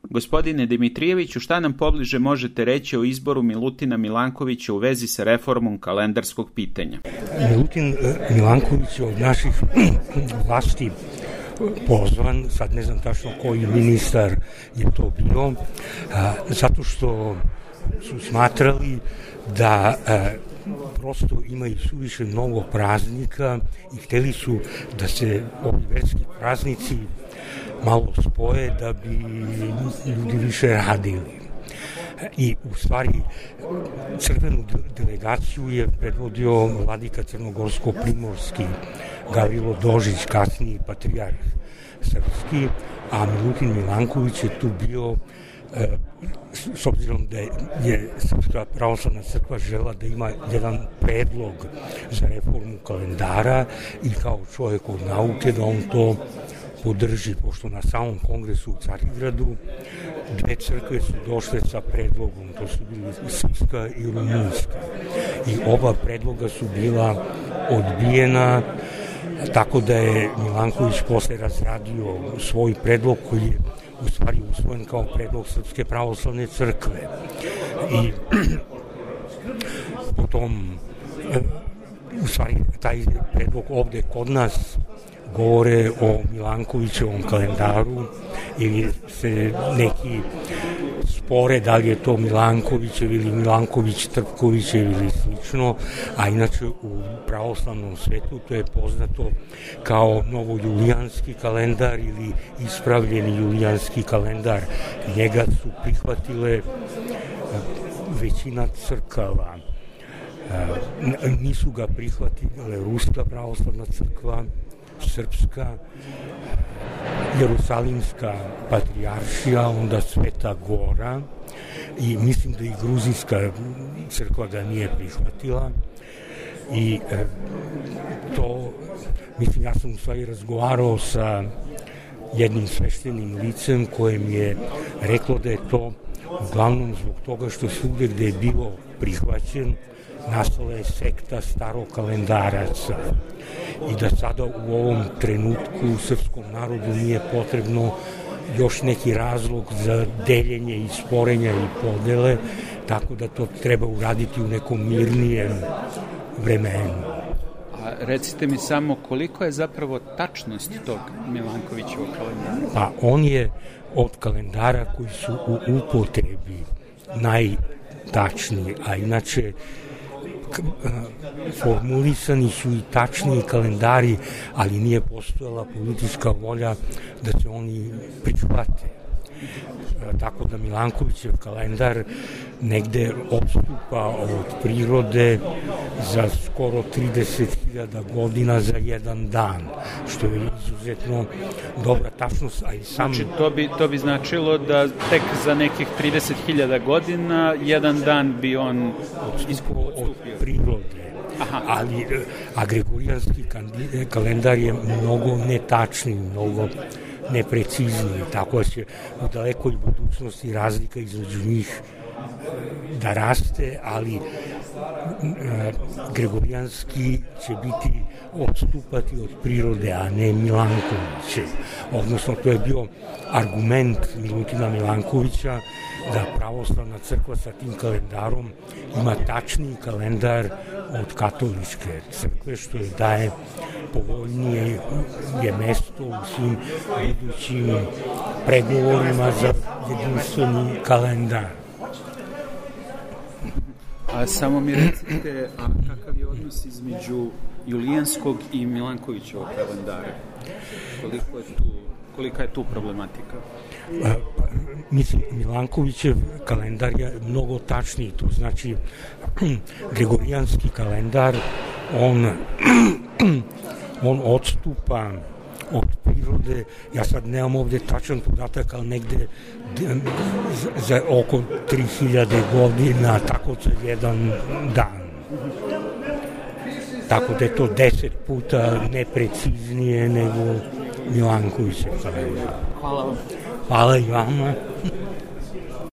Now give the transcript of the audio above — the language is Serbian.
Gospodine Dimitrijeviću, šta nam pobliže možete reći o izboru Milutina Milankovića u vezi sa reformom kalendarskog pitanja? Milutin Milanković je od naših vlasti pozvan, sad ne znam tačno koji ministar je to bio, zato što su smatrali da prosto imaju suviše mnogo praznika i hteli su da se ovi verski praznici malo spoje da bi ljudi više radili. I u stvari crkvenu delegaciju je predvodio vladika crnogorsko-primorski Gavrilo Dožić, kasniji patrijarh srpski, a Milutin Milanković je tu bio s obzirom da je Srpska pravoslavna crkva žela da ima jedan predlog za reformu kalendara i kao čovjek od nauke da on to podrži, pošto na samom kongresu u Carigradu dve crkve su došle sa predlogom, to su bili srpska i rumunska. I oba predloga su bila odbijena, tako da je Milanković posle razradio svoj predlog koji je u stvari usvojen kao predlog Srpske pravoslavne crkve. I potom u stvari taj predlog ovde kod nas govore o Milankovićevom kalendaru ili se neki spore da li je to Milankovićev ili Milanković-Trpkovićev ili slično, a inače u pravoslavnom svetu to je poznato kao novojulijanski kalendar ili ispravljeni julijanski kalendar. Njega su prihvatile većina crkava. Nisu ga prihvatile Ruska pravoslavna crkva, Srpska, Jerusalimska patrijaršija, onda Sveta Gora i mislim da i Gruzijska crkva ga nije prihvatila. I to, mislim, ja sam u stvari razgovarao sa jednim sveštenim licem kojem je reklo da je to uglavnom zbog toga što svugde gde je bilo prihvaćen nastala je sekta starokalendaraca i da sada u ovom trenutku srpskom narodu nije potrebno još neki razlog za deljenje i sporenja i podele, tako da to treba uraditi u nekom mirnijem vremenu. A recite mi samo koliko je zapravo tačnost tog Milankovićevog kalendara? Pa on je od kalendara koji su u upotrebi najtačniji, a inače formulisani su i tačniji kalendari, ali nije postojala politička volja da se oni prihvate. Tako da Milankovićev kalendar negde odstupa od prirode za skoro 30.000 godina za jedan dan, što je izuzetno dobra tačnost, a i sam... Znači, to bi značilo da tek za nekih 30.000 godina jedan dan bi on odstupio od prirode. Aha. Ali gregorijanski kalendar je mnogo netačniji, mnogo neprecizniji, tako će u dalekoj budućnosti razlika između njih da raste, ali gregorijanski će biti odstupati od prirode, a ne Milankovićev. Odnosno, to je bio argument Milutina Milankovića da pravoslavna crkva sa tim kalendarom ima tačniji kalendar od katoličke crkve, što je daje povoljnije je mesto u svim budućim pregovorima za jedinstveni kalendar. A samo mi recite, a kakav je odnos između Julijanskog i Milankovićevog kalendara? Kolika je tu problematika? Mislim, Milankovićev kalendar je mnogo tačniji, to znači gregorijanski kalendar, on odstupa od prirode, ja sad nemam ovde tačan podatak, ali negde za oko 3000 godina, tako za jedan dan. Tako da je to 10 puta nepreciznije nego Milankovićev kalendar. Hvala vam. Hvala i vama.